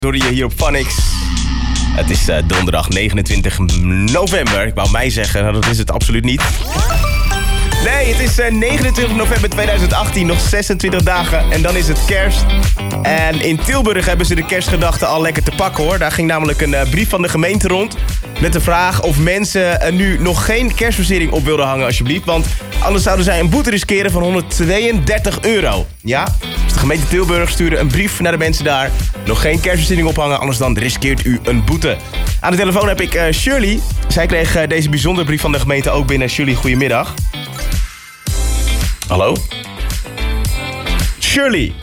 Door je hier op Phonix. Het is donderdag 29 november. Ik wou mij zeggen, nou, dat is het absoluut niet. Nee, het is 29 november 2018, nog 26 dagen en dan is het kerst. En in Tilburg hebben ze de kerstgedachten al lekker te pakken hoor. Daar ging namelijk een brief van de gemeente rond met de vraag of mensen nu nog geen kerstversiering op wilden hangen alsjeblieft. Want anders zouden zij een boete riskeren van €132. Ja, dus de gemeente Tilburg stuurde een brief naar de mensen daar. Nog geen kerstversiering ophangen, anders dan riskeert u een boete. Aan de telefoon heb ik Shirley. Zij kreeg deze bijzondere brief van de gemeente ook binnen. Shirley, goedemiddag. Hallo? Shirley.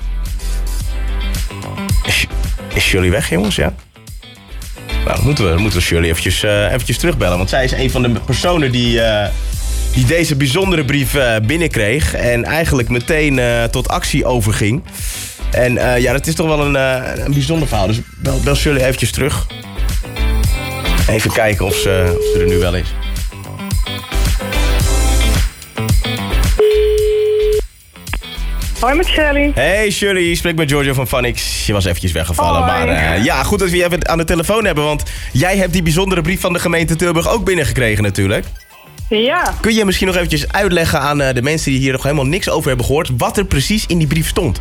Is Shirley weg, jongens? Ja. Nou, dan moeten we Shirley eventjes terugbellen. Want zij is een van de personen die deze bijzondere brief binnenkreeg. En eigenlijk meteen tot actie overging. En ja, dat is toch wel een bijzonder verhaal. Dus bel Shirley eventjes terug. Even kijken of ze er nu wel is. Hoi met Shirley. Hey Shirley, je spreekt met Giorgio van Phonix. Je was eventjes weggevallen, Hoi. maar ja, goed dat we je even aan de telefoon hebben. Want jij hebt die bijzondere brief van de gemeente Tilburg ook binnengekregen natuurlijk. Ja. Kun je misschien nog eventjes uitleggen aan de mensen die hier nog helemaal niks over hebben gehoord wat er precies in die brief stond?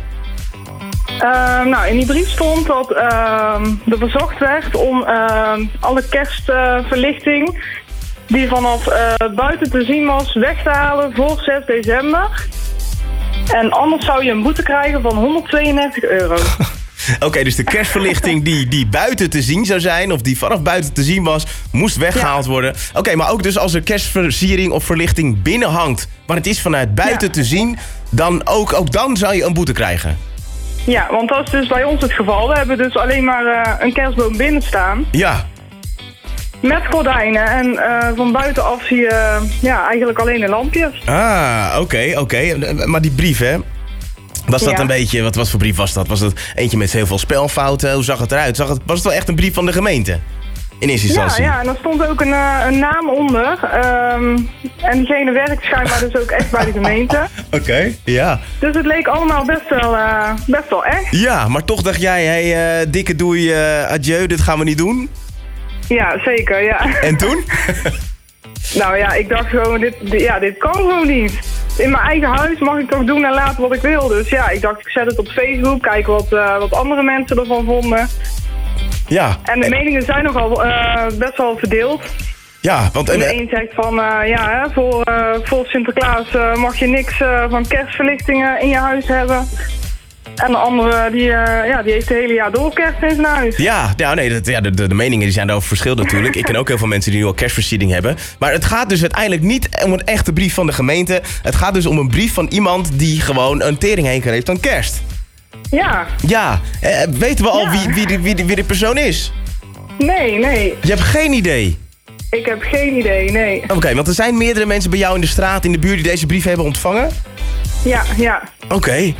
Nou, in die brief stond dat er verzocht werd om alle kerstverlichting die vanaf buiten te zien was weg te halen voor 6 december. En anders zou je een boete krijgen van €132. Oké, dus de kerstverlichting die buiten te zien zou zijn, of die vanaf buiten te zien was, moest weggehaald worden. Oké, maar ook dus als er kerstversiering of verlichting binnen hangt, maar het is vanuit buiten te zien, dan ook dan zou je een boete krijgen. Ja, want dat is dus bij ons het geval. We hebben dus alleen maar een kerstboom binnen staan. Ja. Met gordijnen en van buitenaf zie je eigenlijk alleen de lampjes. Ah, oké. Maar die brief, hè? Was dat een beetje, wat voor brief was dat? Was dat eentje met heel veel spelfouten? Hoe zag het eruit? Was het wel echt een brief van de gemeente? In eerste instantie. Ja, en er stond ook een naam onder. En diegene werkt schijnbaar dus ook echt bij de gemeente. Oké, ja. Dus het leek allemaal best wel echt. Ja, maar toch dacht jij, hey, dikke doei, adieu, dit gaan we niet doen? Ja, zeker, ja. En toen? Nou ja, ik dacht gewoon, dit kan gewoon niet. In mijn eigen huis mag ik toch doen en laten wat ik wil. Dus ja, ik dacht, ik zet het op Facebook, kijken wat andere mensen ervan vonden. Ja. En de meningen zijn nogal best wel verdeeld. Ja, want... de een zegt van, voor Sinterklaas mag je niks van kerstverlichtingen in je huis hebben. En de andere, die heeft het hele jaar door kerst in zijn huis. De meningen die zijn daarover verschillend natuurlijk. Ik ken ook heel veel mensen die nu al kerstversiering hebben. Maar het gaat dus uiteindelijk niet om een echte brief van de gemeente. Het gaat dus om een brief van iemand die gewoon een teringhekel heeft aan kerst. Ja. Ja, weten we al wie de persoon is? Nee. Je hebt geen idee? Ik heb geen idee, nee. Oké, want er zijn meerdere mensen bij jou in de straat, in de buurt, die deze brief hebben ontvangen? Ja. Oké,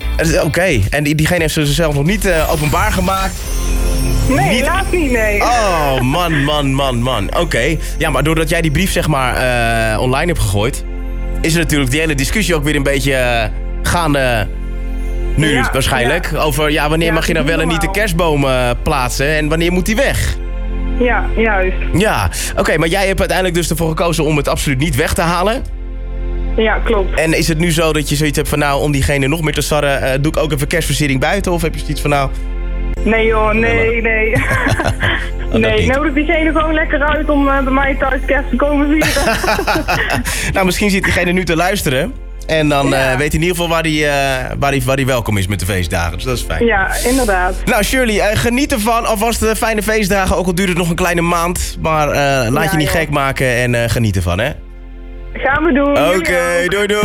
en diegene heeft ze zichzelf nog niet openbaar gemaakt? Nee, helaas niet, nee. Oh, man. Oké. Ja, maar doordat jij die brief zeg maar online hebt gegooid, is er natuurlijk die hele discussie ook weer een beetje gaande nu waarschijnlijk. Ja. Over wanneer mag je nou wel en niet de kerstboom plaatsen en wanneer moet die weg? Ja, juist. Ja, oké, maar jij hebt uiteindelijk dus ervoor gekozen om het absoluut niet weg te halen. Ja, klopt. En is het nu zo dat je zoiets hebt van nou, om diegene nog meer te sarren, doe ik ook even kerstversiering buiten? Of heb je zoiets van nou... Nee joh, nee. Nee, ik nodig diegene gewoon lekker uit om bij mij thuis kerst te komen vieren. Nou, misschien zit diegene nu te luisteren. En dan weet hij in ieder geval waar hij welkom is met de feestdagen. Dus dat is fijn. Ja, inderdaad. Nou Shirley, geniet ervan. Alvast fijne feestdagen, ook al duurt het nog een kleine maand. Maar laat je niet gek maken en geniet ervan, hè? Gaan we doen. Oké, doei.